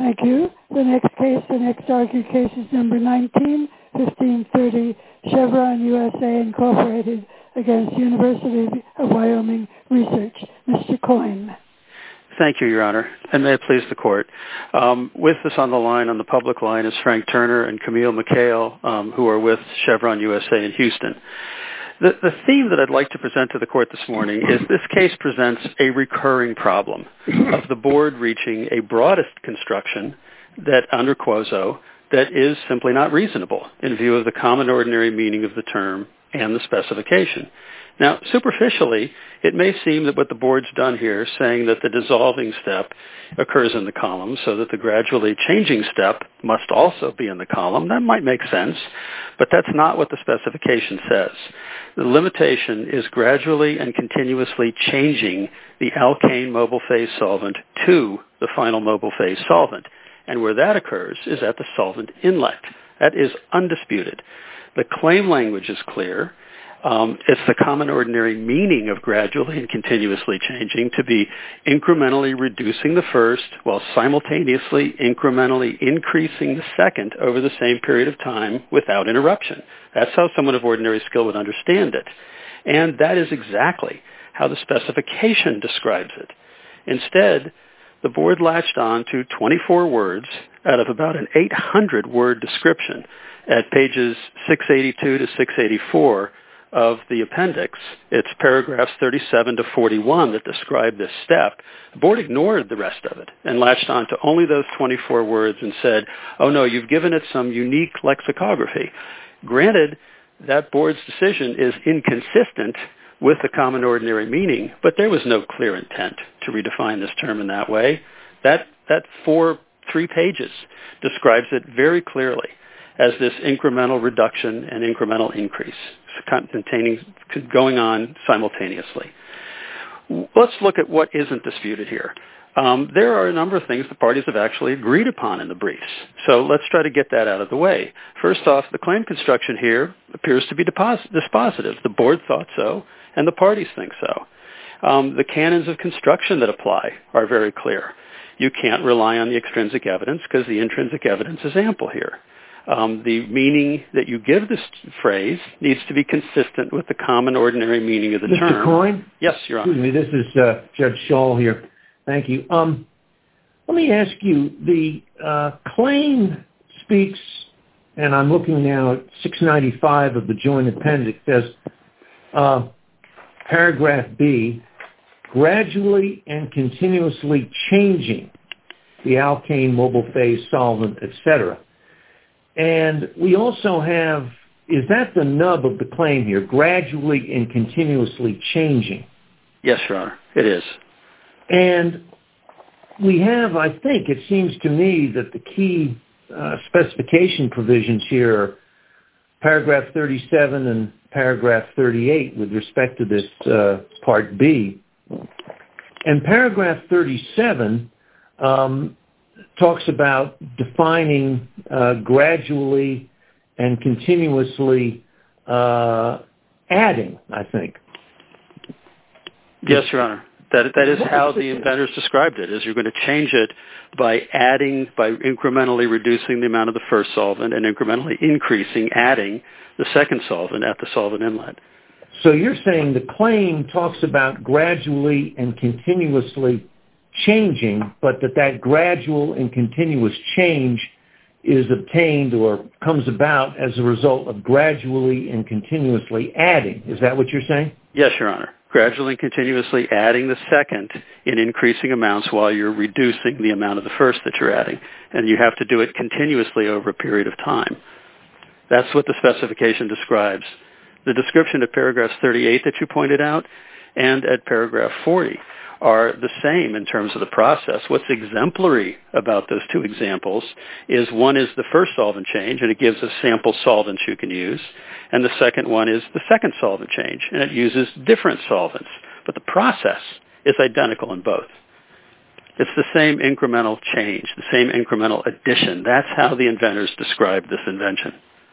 Thank you. The next argued case is number 19-1530, Chevron USA Incorporated against University of Wyoming Research. Mr. Coyne. Thank you, Your Honor, and may it please the Court. With us on the line, on the public line, is Frank Turner and Camille McHale, who are with Chevron USA in Houston. The theme that I'd like to present to the Court this morning is this case presents a recurring problem of the Board reaching a broadest construction that, under Quozo, that is simply not reasonable in view of the common ordinary meaning of the term and the specification. Now, superficially, it may seem that what the Board's done here, saying that the dissolving step occurs in the column so that the gradually changing step must also be in the column, that might make sense, but that's not what the specification says. The limitation is gradually and continuously changing the alkane mobile phase solvent to the final mobile phase solvent, and where that occurs is at the solvent inlet. That is undisputed. The claim language is clear. It's the common ordinary meaning of gradually and continuously changing to be incrementally reducing the first while simultaneously incrementally increasing the second over the same period of time without interruption. That's how someone of ordinary skill would understand it. And that is exactly how the specification describes it. Instead, the Board latched on to 24 words out of about an 800-word description at pages 682 to 684 of the appendix. It's paragraphs 37 to 41 that describe this step. The Board ignored the rest of it and latched on to only those 24 words and said, oh no, you've given it some unique lexicography. Granted, that Board's decision is inconsistent with the common ordinary meaning, but there was no clear intent to redefine this term in that way. That 3 pages describes it very clearly as this incremental reduction and incremental increase going on simultaneously. Let's look at what isn't disputed here. There are a number of things the parties have actually agreed upon in the briefs. So let's try to get that out of the way. First off, the claim construction here appears to be dispositive. The Board thought so, and the parties think so. The canons of construction that apply are very clear. You can't rely on the extrinsic evidence because the intrinsic evidence is ample here. The meaning that you give this phrase needs to be consistent with the common ordinary meaning of the term. Mr. Coyne? Yes, Your Honor. Excuse me, this is Judge Schall here. Thank you. Let me ask you, the claim speaks, and I'm looking now at 695 of the joint appendix, says, paragraph B, gradually and continuously changing the alkane mobile phase solvent, etc. And we also have, is that the nub of the claim here, gradually and continuously changing? Yes, Your Honor, it is. And we have, I think, it seems to me that the key specification provisions here are paragraph 37 and paragraph 38 with respect to this part B. And paragraph 37 talks about defining gradually and continuously adding, I think. Yes, Your Honor. That is how the inventors described it, is you're going to change it by incrementally reducing the amount of the first solvent and incrementally adding the second solvent at the solvent inlet. So you're saying the claim talks about gradually and continuously changing, but that gradual and continuous change is obtained or comes about as a result of gradually and continuously adding. Is that what you're saying? Yes, Your Honor. Gradually and continuously adding the second in increasing amounts while you're reducing the amount of the first that you're adding. And you have to do it continuously over a period of time. That's what the specification describes. The description of paragraphs 38 that you pointed out and at paragraph 40 are the same in terms of the process. What's exemplary about those two examples is one is the first solvent change, and it gives a sample solvents you can use, and the second one is the second solvent change, and it uses different solvents. But the process is identical in both. It's the same incremental change, the same incremental addition. That's how the inventors described this invention.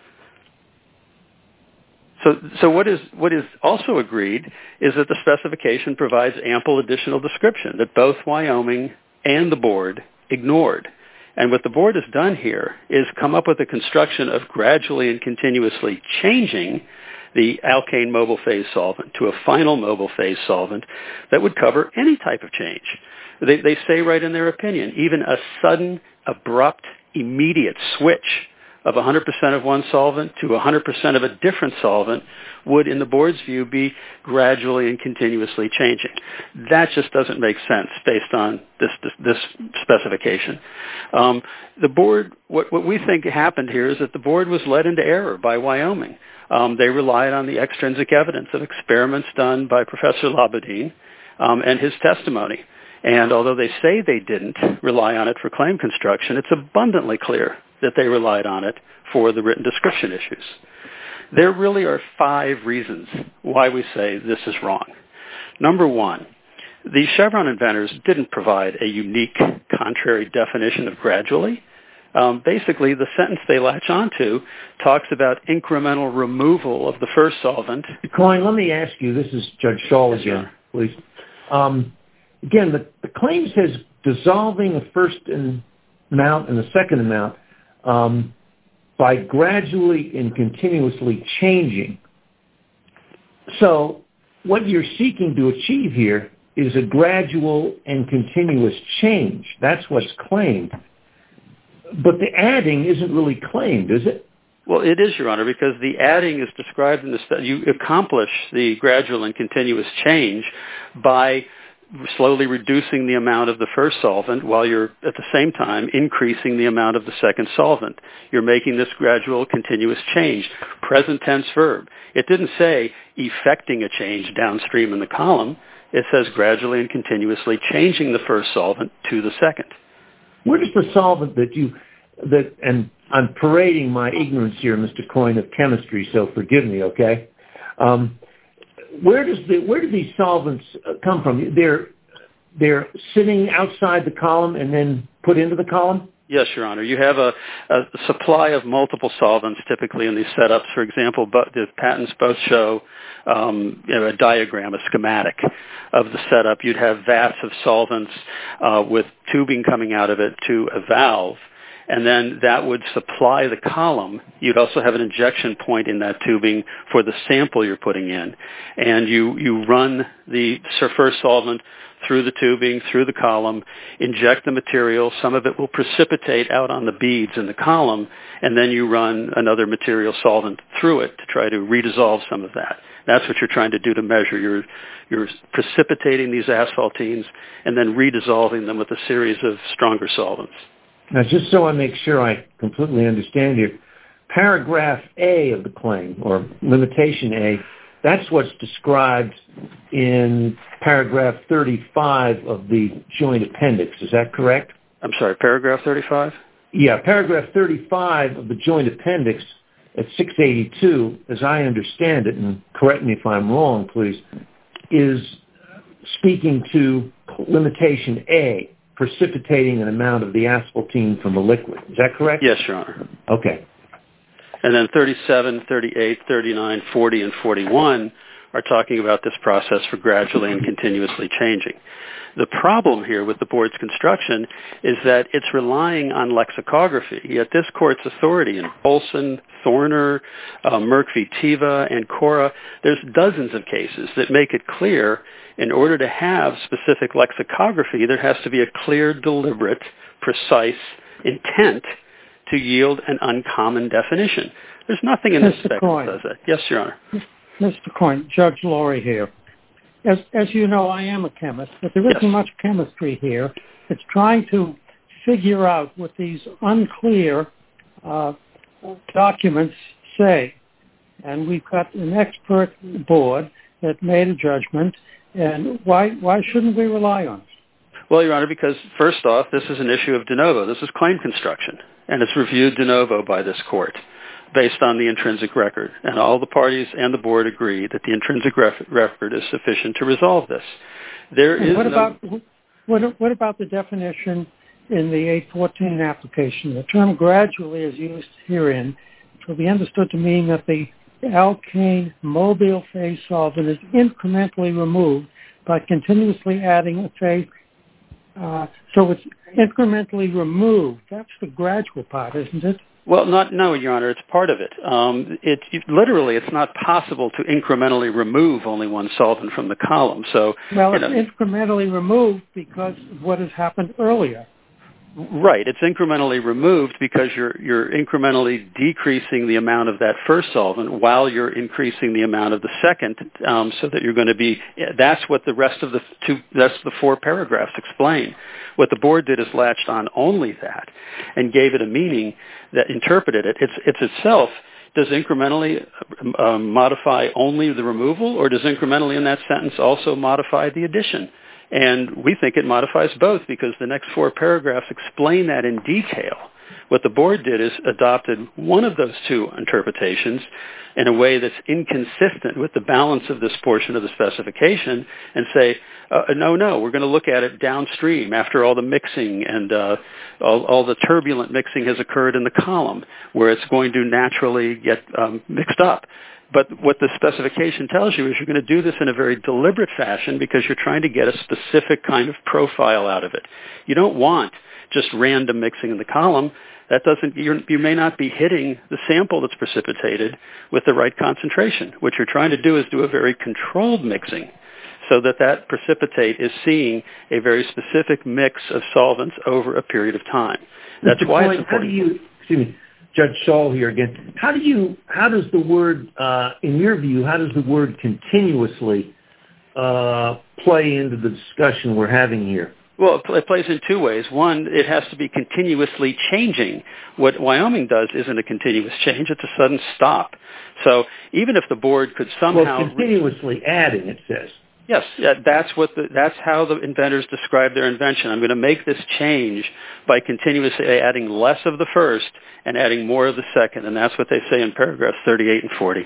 So what is also agreed is that the specification provides ample additional description that both Wyoming and the board ignored. And what the board has done here is come up with a construction of gradually and continuously changing the alkane mobile phase solvent to a final mobile phase solvent that would cover any type of change. They say right in their opinion, even a sudden, abrupt, immediate switch of 100% of one solvent to 100% of a different solvent would, in the board's view, be gradually and continuously changing. That just doesn't make sense based on this specification. The board, what we think happened here is that the board was led into error by Wyoming. They relied on the extrinsic evidence of experiments done by Professor Labadine and his testimony. And although they say they didn't rely on it for claim construction, it's abundantly clear that they relied on it for the written description issues. There really are 5 reasons why we say this is wrong. Number 1, the Chevron inventors didn't provide a unique contrary definition of gradually. Basically, the sentence they latch onto talks about incremental removal of the first solvent. Coyne, let me ask you, this is Judge Schall again, please. Again, the claim says dissolving a first amount and the second amount by gradually and continuously changing. So what you're seeking to achieve here is a gradual and continuous change. That's what's claimed. But the adding isn't really claimed, is it? Well, it is, Your Honor, because the adding is described in the study. You accomplish the gradual and continuous change by slowly reducing the amount of the first solvent while you're at the same time increasing the amount of the second solvent. You're making this gradual continuous change. Present tense verb. It didn't say effecting a change downstream in the column. It says gradually and continuously changing the first solvent to the second. Where does the solvent and I'm parading my ignorance here, Mr. Coyne, of chemistry, so forgive me, okay? Where do these solvents come from? They're sitting outside the column and then put into the column? Yes, Your Honor. You have a supply of multiple solvents typically in these setups. For example, but the patents both show a diagram, a schematic of the setup. You'd have vats of solvents with tubing coming out of it to a valve, and then that would supply the column. You'd also have an injection point in that tubing for the sample you're putting in. And you run the first solvent through the tubing, through the column, inject the material. Some of it will precipitate out on the beads in the column, and then you run another material solvent through it to try to redissolve some of that. That's what you're trying to do to measure. You're precipitating these asphaltenes and then redissolving them with a series of stronger solvents. Now, just so I make sure I completely understand here, paragraph A of the claim, or limitation A, that's what's described in paragraph 35 of the joint appendix. Is that correct? I'm sorry, paragraph 35? Yeah, paragraph 35 of the joint appendix at 682, as I understand it, and correct me if I'm wrong, please, is speaking to limitation A, precipitating an amount of the asphaltene from a liquid. Is that correct? Yes, Your Honor. Okay. And then 37, 38, 39, 40, and 41 are talking about this process for gradually and continuously changing. The problem here with the board's construction is that it's relying on lexicography. Yet this court's authority in Olson, Thorner, Merck v. Teva, and Cora, there's dozens of cases that make it clear in order to have specific lexicography, there has to be a clear, deliberate, precise intent to yield an uncommon definition. There's nothing in this spec that says that. Yes, Your Honor. Mr. Coyne, Judge Laurie here. As you know, I am a chemist, but there isn't much chemistry here. It's trying to figure out what these unclear documents say. And we've got an expert board that made a judgment, and why shouldn't we rely on it? Well, Your Honor, because first off, this is an issue of de novo. This is claim construction, and it's reviewed de novo by this court based on the intrinsic record. And all the parties and the board agree that the intrinsic record is sufficient to resolve this. What about the definition in the 814 application? The term gradually is used herein to be understood to mean that the alkane mobile phase solvent is incrementally removed by continuously adding a phase So it's incrementally removed. That's the gradual part, isn't it? Well, no, Your Honor, it's part of it. Literally, it's not possible to incrementally remove only one solvent from the column. So, well, it's incrementally removed because of what has happened earlier. Right. It's incrementally removed because you're incrementally decreasing the amount of that first solvent while you're increasing the amount of the second, so that you're going to be. That's what the rest of the four paragraphs explain. What the board did is latched on only that and gave it a meaning that interpreted it. It's itself. Does incrementally modify only the removal, or does incrementally in that sentence also modify the addition? And we think it modifies both because the next four paragraphs explain that in detail. What the board did is adopted one of those two interpretations in a way that's inconsistent with the balance of this portion of the specification and say, no, we're going to look at it downstream after all the mixing and all the turbulent mixing has occurred in the column where it's going to naturally get mixed up. But what the specification tells you is you're going to do this in a very deliberate fashion because you're trying to get a specific kind of profile out of it. You don't want just random mixing in the column. That doesn't. You may not be hitting the sample that's precipitated with the right concentration. What you're trying to do is do a very controlled mixing so that precipitate is seeing a very specific mix of solvents over a period of time. That's why it's important. Excuse me. Judge Schall here again. How does the word, in your view, how does the word continuously play into the discussion we're having here? Well, it plays in two ways. One, it has to be continuously changing. What Wyoming does isn't a continuous change. It's a sudden stop. So even if the board could somehow... Well, continuously adding, it says. Yes, that's how the inventors describe their invention. I'm going to make this change by continuously adding less of the first and adding more of the second, and that's what they say in paragraphs 38 and 40.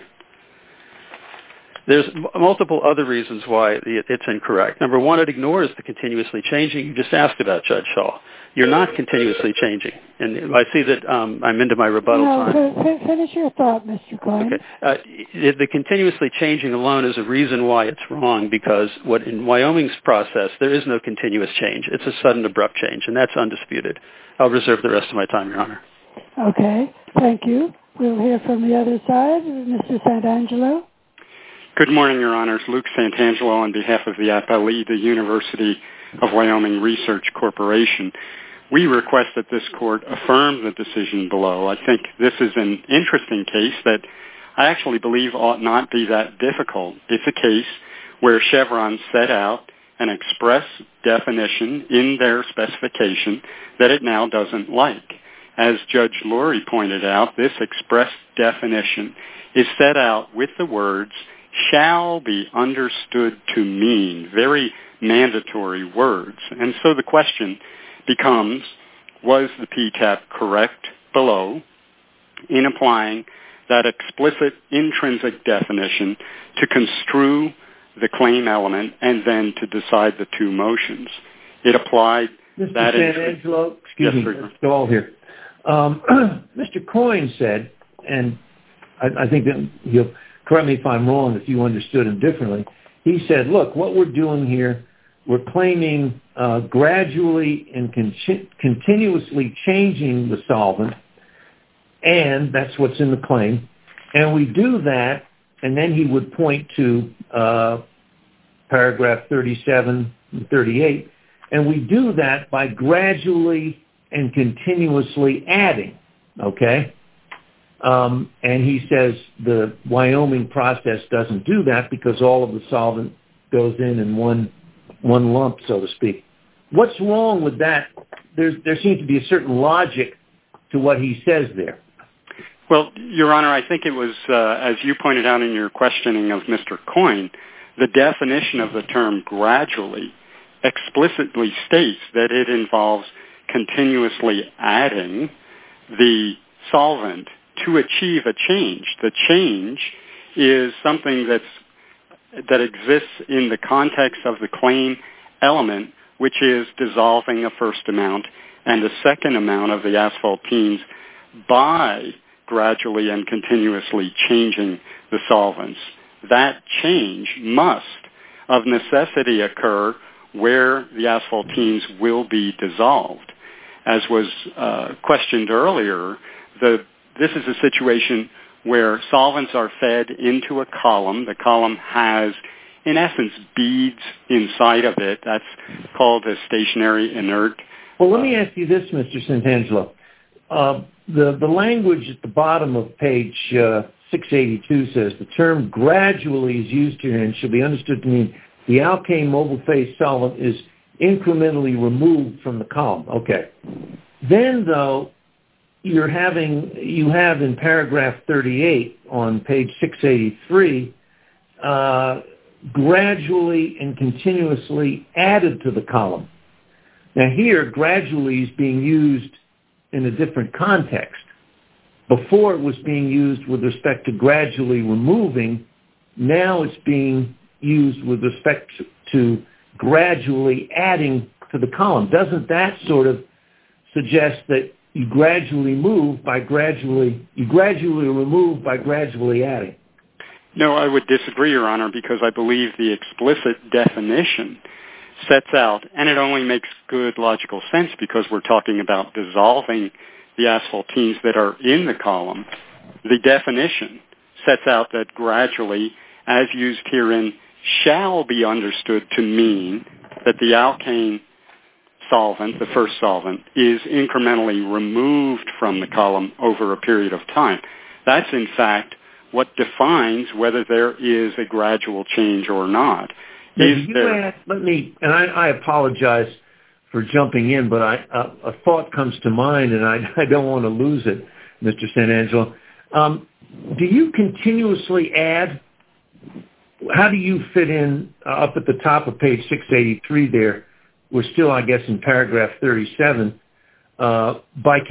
There's multiple other reasons why it's incorrect. Number one, it ignores the continuously changing you just asked about, Judge Schall. You're not continuously changing. And I see that I'm into my rebuttal time. Finish your thought, Mr. Coyne. Okay. The continuously changing alone is a reason why it's wrong because in Wyoming's process, there is no continuous change. It's a sudden, abrupt change, and that's undisputed. I'll reserve the rest of my time, Your Honor. Okay. Thank you. We'll hear from the other side. Mr. Santangelo. Good morning, Your Honors. Luke Santangelo on behalf of the APLE, the University of Wyoming Research Corporation. We request that this court affirm the decision below. I think this is an interesting case that I actually believe ought not be that difficult. It's a case where Chevron set out an express definition in their specification that it now doesn't like. As Judge Lurie pointed out, this express definition is set out with the words, shall be understood to mean, very mandatory words. And so the question becomes, was the PTAB correct below in applying that explicit intrinsic definition to construe the claim element and then to decide the two motions? It applied Mr. that... Mr. Santangelo, excuse me, let's all here. Mr. Coyne said, and I think that he'll correct me if I'm wrong, if you understood him differently. He said, look, what we're doing here, we're claiming gradually and continuously changing the solvent, and that's what's in the claim. And we do that, and then he would point to paragraph 37 and 38, and we do that by gradually and continuously adding, okay? And he says the Wyoming process doesn't do that because all of the solvent goes in one lump, so to speak. What's wrong with that? There seems to be a certain logic to what he says there. Well, Your Honor, I think it was, as you pointed out in your questioning of Mr. Coyne, the definition of the term gradually explicitly states that it involves continuously adding the solvent to achieve a change. The change is something that exists in the context of the claim element, which is dissolving a first amount and a second amount of the asphaltenes by gradually and continuously changing the solvents. That change must of necessity occur where the asphaltenes will be dissolved. As was questioned earlier, this is a situation where solvents are fed into a column. The column has, in essence, beads inside of it. That's called a stationary inert. Well, let me ask you this, Mr. Santangelo. The language at the bottom of page 682 says, the term gradually is used here and should be understood to mean the alkane mobile phase solvent is incrementally removed from the column. Okay. Then, though, you have in paragraph 38 on page 683, gradually and continuously added to the column. Now here, gradually is being used in a different context. Before it was being used with respect to gradually removing, now it's being used with respect to gradually adding to the column. Doesn't that sort of suggest that you gradually remove by gradually adding? No, I would disagree, Your Honor, because I believe the explicit definition sets out, and it only makes good logical sense because we're talking about dissolving the asphaltenes that are in the column. The definition sets out that gradually, as used herein, shall be understood to mean that the alkane solvent, the first solvent, is incrementally removed from the column over a period of time. That's, in fact, what defines whether there is a gradual change or not. I apologize for jumping in, but a thought comes to mind, and I don't want to lose it, Mr. Santangelo. Do you continuously add? How do you fit in up at the top of page 683 there? We're still, I guess, in paragraph 37. By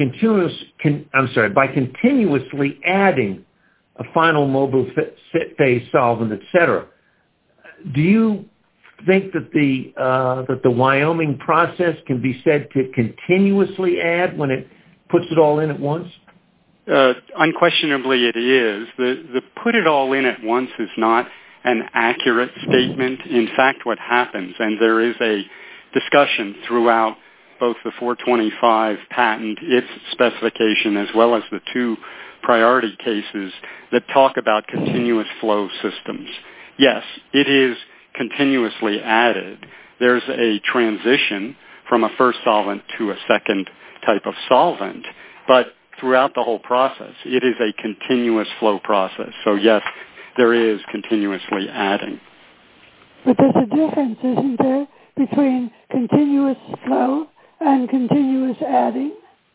continuously adding a final mobile phase solvent, etc. Do you think that the Wyoming process can be said to continuously add when it puts it all in at once? Unquestionably, it is. The put it all in at once is not an accurate statement. In fact, what happens, and there is a discussion throughout both the 425 patent, its specification, as well as the two priority cases that talk about continuous flow systems. Yes, it is continuously added. There's a transition from a first solvent to a second type of solvent, but throughout the whole process, it is a continuous flow process. So yes, there is continuously adding. But there's a difference, isn't there, between continuous flow and continuous adding?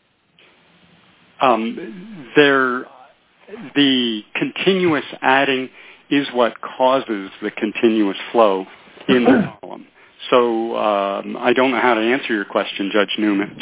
The continuous adding is what causes the continuous flow in the column. So I don't know how to answer your question, Judge Newman.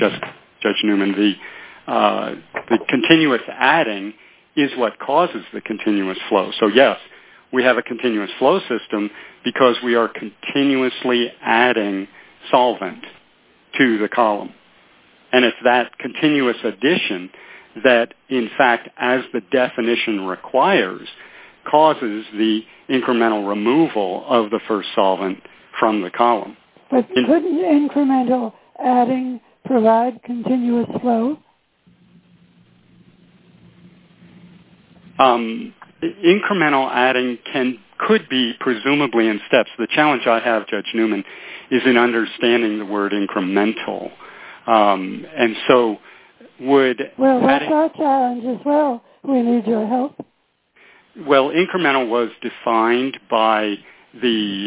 The continuous adding is what causes the continuous flow. So yes, we have a continuous flow system because we are continuously adding solvent to the column. And it's that continuous addition that, in fact, as the definition requires, causes the incremental removal of the first solvent from the column. But couldn't incremental adding provide continuous flow? Incremental adding could be presumably in steps. The challenge I have, Judge Newman, is in understanding the word incremental. And so Well, that's our challenge as well. We need your help. Well, incremental was defined by the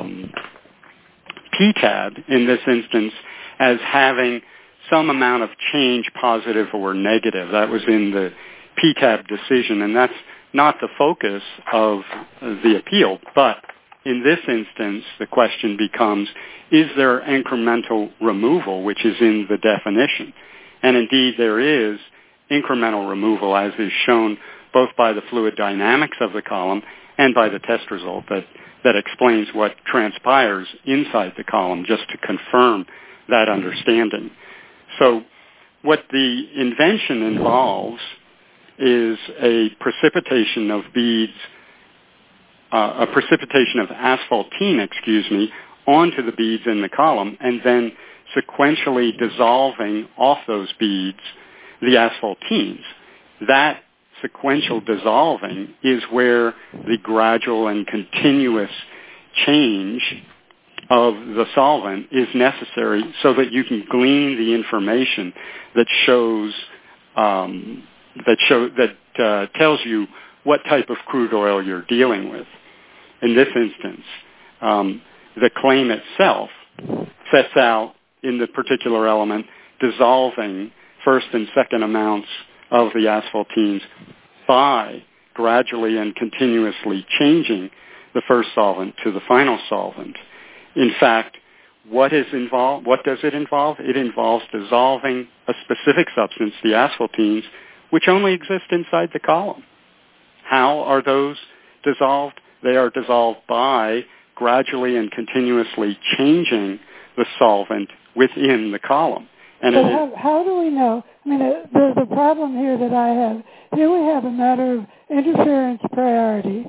PTAB in this instance as having some amount of change, positive or negative. That was in the PTAB decision, and that's not the focus of the appeal. But in this instance, the question becomes, is there incremental removal, which is in the definition? And indeed, there is incremental removal, as is shown both by the fluid dynamics of the column and by the test result that explains what transpires inside the column, just to confirm that understanding. So what the invention involves is a precipitation of beads, a precipitation of asphaltene, onto the beads in the column and then sequentially dissolving off those beads the asphaltenes. That sequential dissolving is where the gradual and continuous change of the solvent is necessary so that you can glean the information that tells you what type of crude oil you're dealing with. In this instance, the claim itself sets out in the particular element dissolving first and second amounts of the asphaltenes by gradually and continuously changing the first solvent to the final solvent. In fact, what does it involve? It involves dissolving a specific substance, the asphaltenes, which only exist inside the column. How are those dissolved? They are dissolved by gradually and continuously changing the solvent within the column. And how do we know? I mean, the problem here that I have, here we have a matter of interference priority,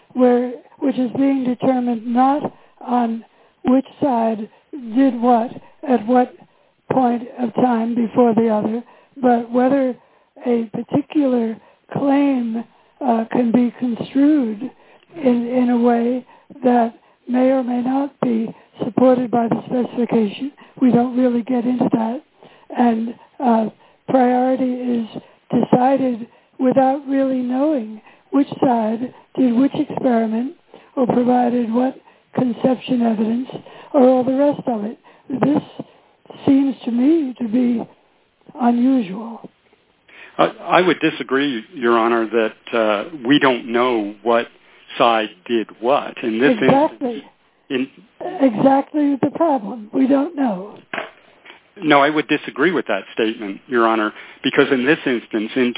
which is being determined not on which side did what at what point of time before the other, but whether a particular claim can be construed in a way that may or may not be supported by the specification. We don't really get into that. And priority is decided without really knowing which side did which experiment or provided what conception evidence or all the rest of it. This seems to me to be unusual. I would disagree, Your Honor, that we don't know what side did what. In this exactly. instance, exactly the problem. We don't know. No, I would disagree with that statement, Your Honor, because in this instance, in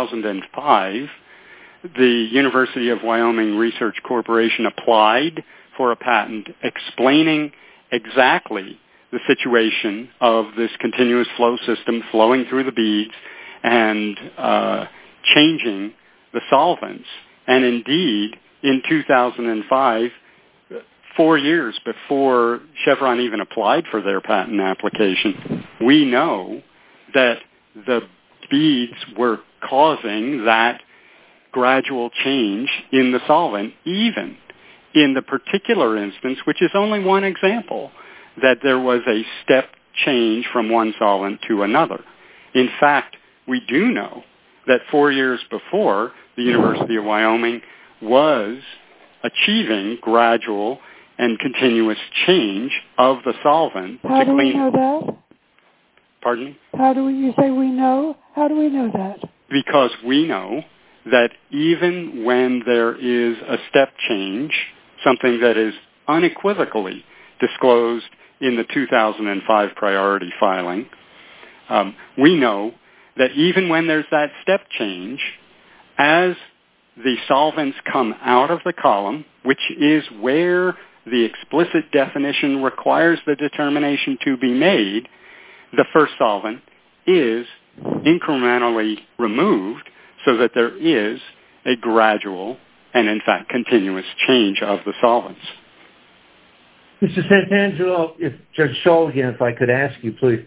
2005, the University of Wyoming Research Corporation applied for a patent explaining exactly the situation of this continuous flow system flowing through the beads and changing the solvents. And indeed, in 2005, 4 years before Chevron even applied for their patent application, we know that the beads were causing that gradual change in the solvent, even in the particular instance, which is only one example, that there was a step change from one solvent to another. In fact, we do know that 4 years before, the University of Wyoming was achieving gradual and continuous change of the solvent. How do we know that? Pardon me? You say we know? How do we know that? Because we know that even when there is a step change, something that is unequivocally disclosed in the 2005 priority filing, we know that even when there's that step change, as the solvents come out of the column, which is where the explicit definition requires the determination to be made, the first solvent is incrementally removed so that there is a gradual and, in fact, continuous change of the solvents. Mr. Santangelo, if Judge Schall again, if I could ask you, please.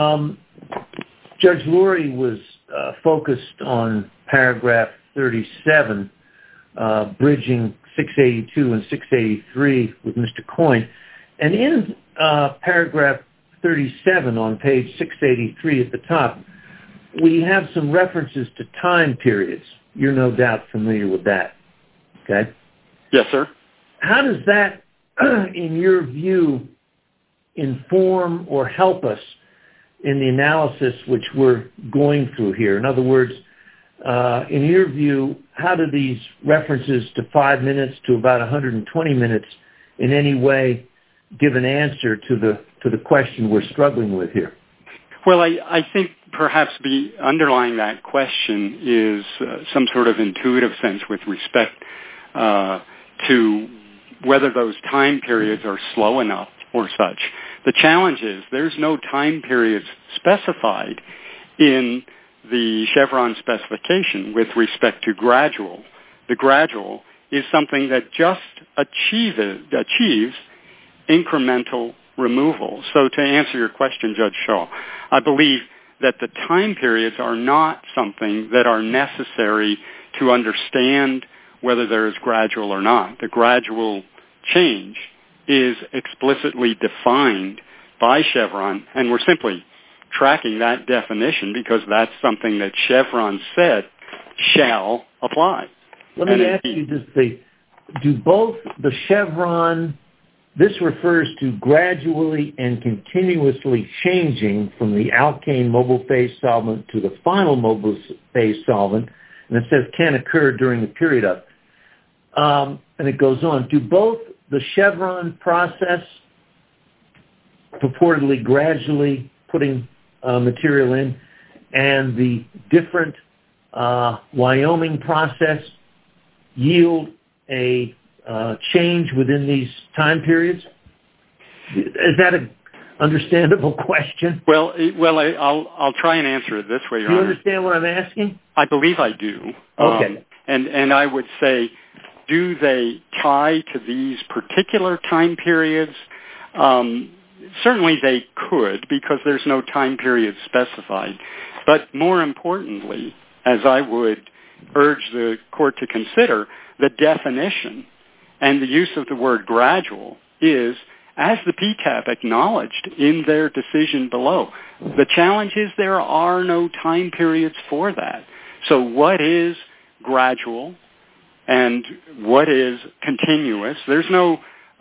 Judge Lurie was focused on paragraph 37, bridging 682 and 683 with Mr. Coyne. And in paragraph 37 on page 683 at the top, we have some references to time periods. You're no doubt familiar with that, okay? Yes, sir. How does that, in your view, inform or help us in the analysis which we're going through here? In other words, in your view, how do these references to 5 minutes to about 120 minutes in any way give an answer to the question we're struggling with here? Well, I think perhaps underlying that question is some sort of intuitive sense with respect to whether those time periods are slow enough or such. The challenge is there's no time periods specified in the Chevron specification with respect to gradual. The gradual is something that just achieves incremental removal. So to answer your question, Judge Shaw, I believe that the time periods are not something that are necessary to understand whether there is gradual or not. The gradual change is explicitly defined by Chevron, and we're simply tracking that definition because that's something that Chevron said shall apply. Let me ask you, do both the Chevron, this refers to gradually and continuously changing from the alkane mobile phase solvent to the final mobile phase solvent, and it says can occur during the period of, and it goes on. Do both the Chevron process, purportedly gradually putting material in, and the different Wyoming process yield a change within these time periods? Is that an understandable question? Well, I'll try and answer it this way, Your Honor. Do you understand what I'm asking? I believe I do. Okay. And I would say, do they tie to these particular time periods? Certainly they could, because there's no time period specified. But more importantly, as I would urge the court to consider, the definition and the use of the word gradual is, as the PTAB acknowledged in their decision below, the challenge is there are no time periods for that. So what is gradual and what is continuous? There's no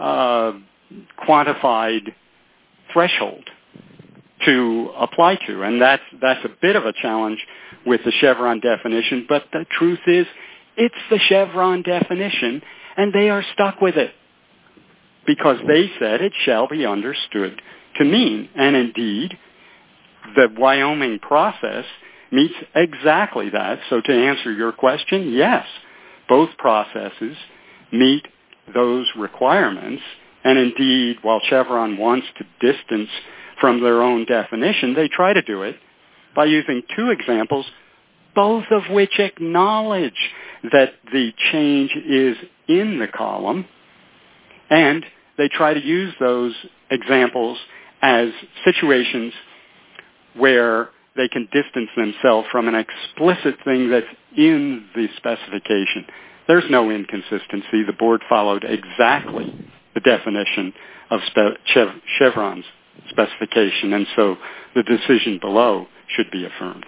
quantified threshold to apply to, and that's a bit of a challenge with the Chevron definition, but the truth is it's the Chevron definition, and they are stuck with it because they said it shall be understood to mean, and indeed the Wyoming process meets exactly that. So to answer your question, yes, both processes meet those requirements, and indeed, while Chevron wants to distance from their own definition, they try to do it by using two examples, both of which acknowledge that the change is in the column, and they try to use those examples as situations where they can distance themselves from an explicit thing that's in the specification. There's no inconsistency. The board followed exactly the definition of Chevron's specification, and so the decision below should be affirmed.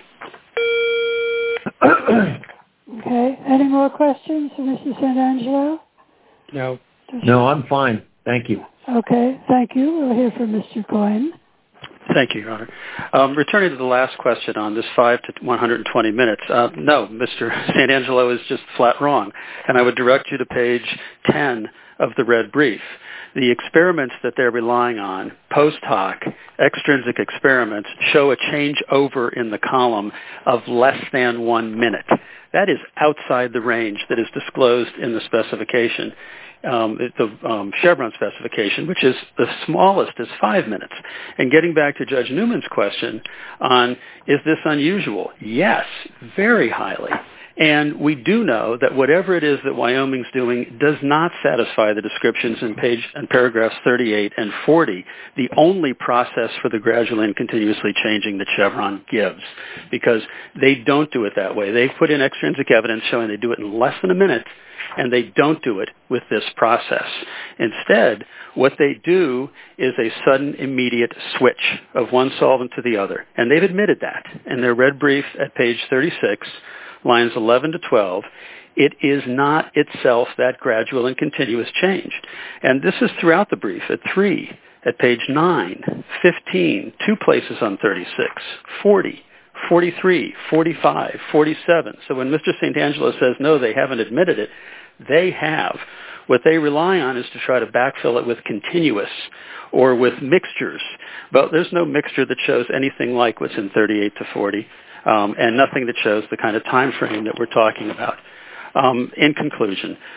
Okay. Any more questions for Mr. Santangelo? No. No, I'm fine. Thank you. Okay. Thank you. We'll hear from Mr. Coyne. Thank you, Your Honor. Returning to the last question on this 5 to 120 minutes, no, Mr. Santangelo is just flat wrong, and I would direct you to page 10 of the red brief. The experiments that they're relying on, post hoc, extrinsic experiments, show a change over in the column of less than 1 minute. That is outside the range that is disclosed in the specification, the Chevron specification, which is the smallest is 5 minutes. And getting back to Judge Newman's question on, is this unusual? Yes, very highly. And we do know that whatever it is that Wyoming's doing does not satisfy the descriptions in paragraphs 38 and 40, the only process for the gradual and continuously changing that Chevron gives, because they don't do it that way. They've put in extrinsic evidence showing they do it in less than a minute, and they don't do it with this process. Instead, what they do is a sudden, immediate switch of one solvent to the other. And they've admitted that in their red brief at page 36, lines 11 to 12, it is not itself that gradual and continuous change. And this is throughout the brief at 3, at page 9, 15, 2 places on 36, 40, 43, 45, 47. So when Mr. Santangelo says, no, they haven't admitted it, they have. What they rely on is to try to backfill it with continuous or with mixtures. But there's no mixture that shows anything like what's in 38 to 40. And nothing that shows the kind of time frame that we're talking about. In conclusion,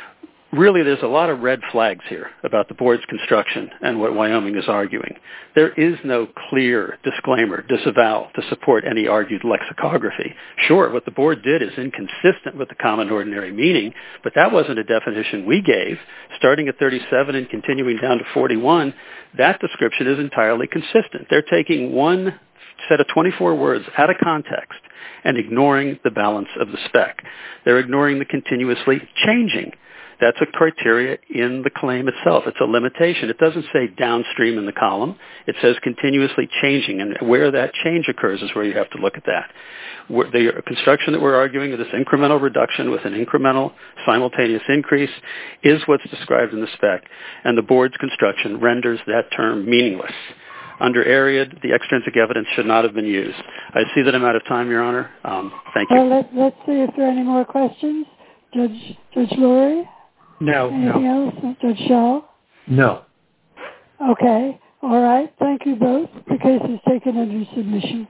really, there's a lot of red flags here about the board's construction and what Wyoming is arguing. There is no clear disclaimer, disavowal, to support any argued lexicography. Sure, what the board did is inconsistent with the common ordinary meaning, but that wasn't a definition we gave. Starting at 37 and continuing down to 41, that description is entirely consistent. They're taking one set of 24 words out of context and ignoring the balance of the spec. They're ignoring the continuously changing. That's a criteria in the claim itself. It's a limitation. It doesn't say downstream in the column. It says continuously changing, and where that change occurs is where you have to look at that. The construction that we're arguing, this incremental reduction with an incremental simultaneous increase, is what's described in the spec, and the board's construction renders that term meaningless. Under Ariad, the extrinsic evidence should not have been used. I see that I'm out of time, Your Honor. Thank you. Well, let's see if there are any more questions. Judge Lurie? No. Anything else? Judge Shaw? No. Okay. All right. Thank you both. The case is taken under submission.